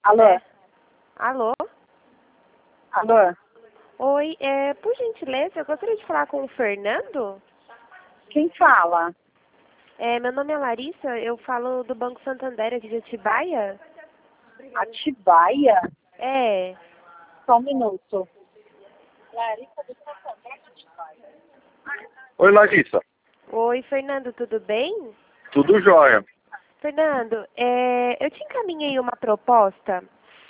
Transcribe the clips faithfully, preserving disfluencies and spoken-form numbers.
Alô? É. Alô? Alô? Oi, é, por gentileza, eu gostaria de falar com o Fernando. Quem fala? É, meu nome é Larissa, eu falo do Banco Santander aqui de Atibaia. Atibaia? É. Só um minuto. Oi, Larissa. Oi, Fernando, tudo bem? Tudo jóia. Fernando, é, eu te encaminhei uma proposta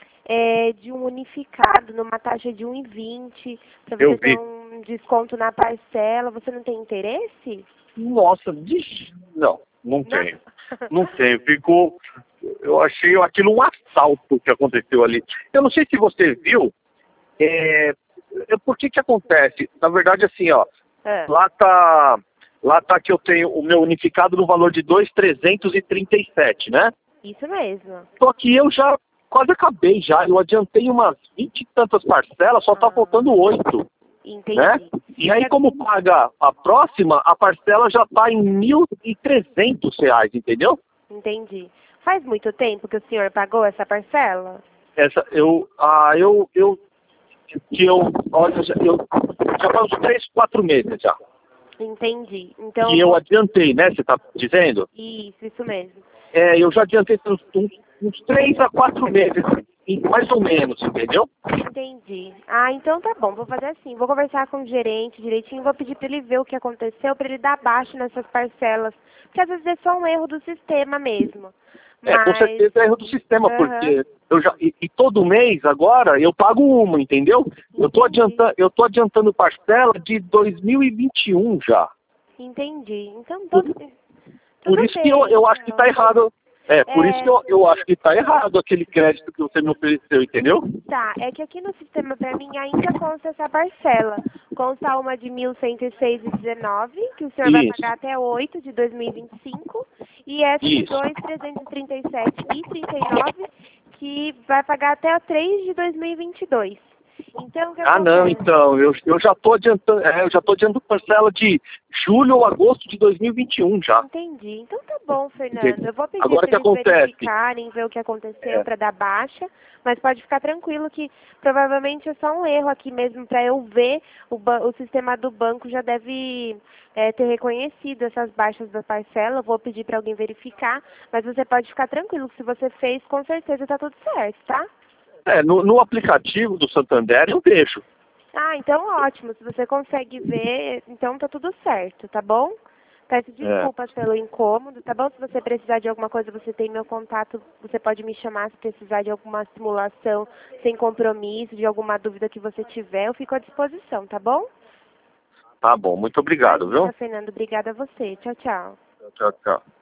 é, de um unificado numa taxa de um e vinte para Eu você ter vi. um desconto na parcela. Você não tem interesse? Nossa, de- não, não Não? tenho. Não tenho. Ficou. Eu achei aquilo um assalto que aconteceu ali. Eu não sei se você viu. É, é, por que que acontece? Na verdade, assim, ó. É. Lá tá. Lá tá que eu tenho o meu unificado no valor de dois mil trezentos e trinta e sete, né? Isso mesmo. Só que eu já quase acabei já. Eu adiantei umas vinte e tantas parcelas, só tá Ah. faltando oito. Entendi. Né? E aí, Quer- como paga a próxima, a parcela já está em mil e trezentos reais, entendeu? Entendi. Faz muito tempo que o senhor pagou essa parcela? Essa, eu, ah, eu, eu, que eu, olha, já- eu, já faz uns três, quatro meses já. Entendi. Então, Que eu adiantei, né? Você está dizendo? isso, isso mesmo. É, eu já adiantei uns, uns, uns três a quatro meses, em- mais ou menos, entendeu? Entendi. Ah, então tá bom. Vou fazer assim. Vou conversar com o gerente direitinho. Vou pedir para ele ver o que aconteceu, para ele dar baixo nessas parcelas. Porque às vezes é só um erro do sistema mesmo. É, com Mas, certeza é erro do sistema, Aham. porque eu já, e, e todo mês agora eu pago uma, entendeu? Eu tô Entendi. adiantando, eu tô adiantando parcela de dois mil e vinte e um já. Entendi. Então, Por, tudo, por tudo isso que bem, eu, eu acho que então. tá errado. É, por isso É, que eu, eu acho que tá errado aquele crédito que você me ofereceu, entendeu? Tá, é que aqui no sistema para mim ainda consta essa parcela. Consta uma de mil cento e seis e dezenove, que o senhor vai Isso, pagar até oito de dois mil e vinte e cinco, e essa de isso. dois mil trezentos e trinta e sete e trinta e nove, que vai pagar até o três de dois mil e vinte e dois. Então, o que Ah, não, acontece? então, eu, eu já tô adiantando, é, eu já tô adiantando parcela de julho ou agosto de dois mil e vinte e um já. Entendi. Então tá bom, Fernando. Entende? Eu vou pedir Agora o para que eles acontece? verificarem, ver o que aconteceu É, para dar baixa, mas pode ficar tranquilo que provavelmente é só um erro aqui mesmo para eu ver. O, ba- o sistema do banco já deve é, ter reconhecido essas baixas da parcela. Eu vou pedir para alguém verificar, mas você pode ficar tranquilo que se você fez, com certeza tá tudo certo, tá? é no, no aplicativo do Santander eu vejo. Ah, então ótimo. Se você consegue ver, então tá tudo certo, tá bom? Peço É. desculpas pelo incômodo, tá bom? Se você precisar de alguma coisa, você tem meu contato, você pode me chamar se precisar de alguma simulação sem compromisso, de alguma dúvida que você tiver, eu fico à disposição, tá bom? Tá bom, muito obrigado, Imagina, viu? Fernando, obrigada a você. Tchau, tchau. Tchau, tchau.